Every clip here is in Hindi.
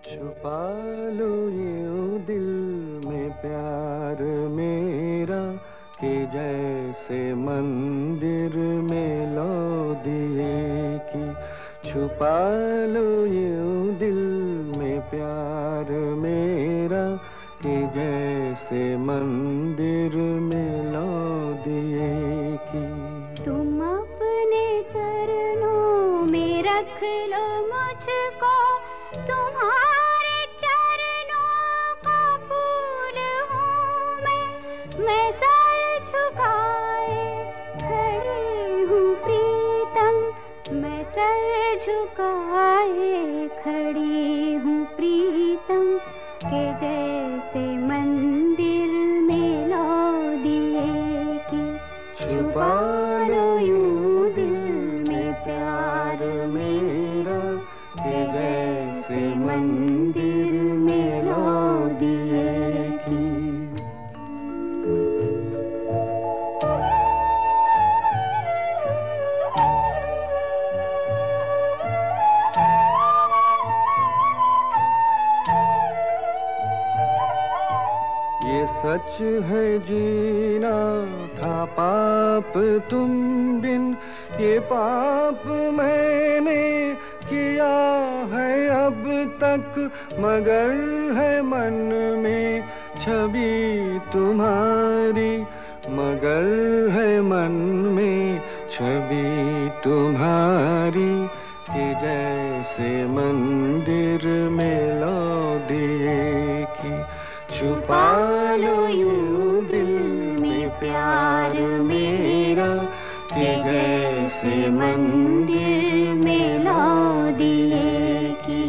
छुपा लो यूं दिल में प्यार मेरा कि जैसे मंदिर में लो दिए की। छुपा लो यूं दिल में प्यार मेरा कि जैसे मंदिर में लो दिए की। तुम अपने चरणों में रख लो मुझको, तुम्हारे चरणों का फूल हूँ मैं सर झुकाए खड़ी हूँ प्रीतम, मैं सर झुकाए खड़ी हूँ प्रीतम, के जैसे मंदिर में लो दिए की। छुपा लो यूं दिल में प्यार मेरा कि जैसे मंदिर में लो दिए की। ये सच है जीना था पाप तुम बिन, ये पाप मैंने किया है अब तक, मगर है मन में छवि तुम्हारी, मगर है मन में छवि तुम्हारी, कि जैसे मंदिर में लो दिए की। छुपा लो यूं दिल में प्यार मेरा कि जैसे मंदिर में लो दिए की।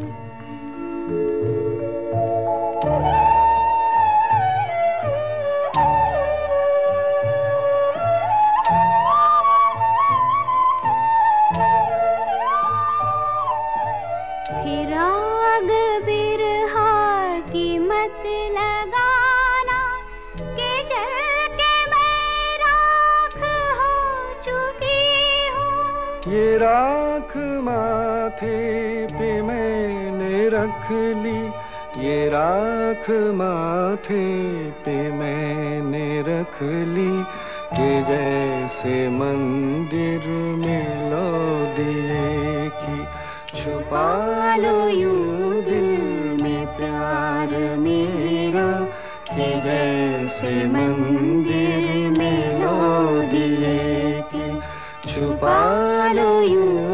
फिर आग बिरहा की मत लगाना कि जल के मैं राख हो चुकी हूँ। ये राख माथे पे मैंने रख ली, ये राख माथे पे मैंने रख ली, कि जैसे मंदिर में लो दिए की। छुपा लो यूं दिल में प्यार मेरा कि जैसे मंदिर में लो दिए की। छुपा लो यूं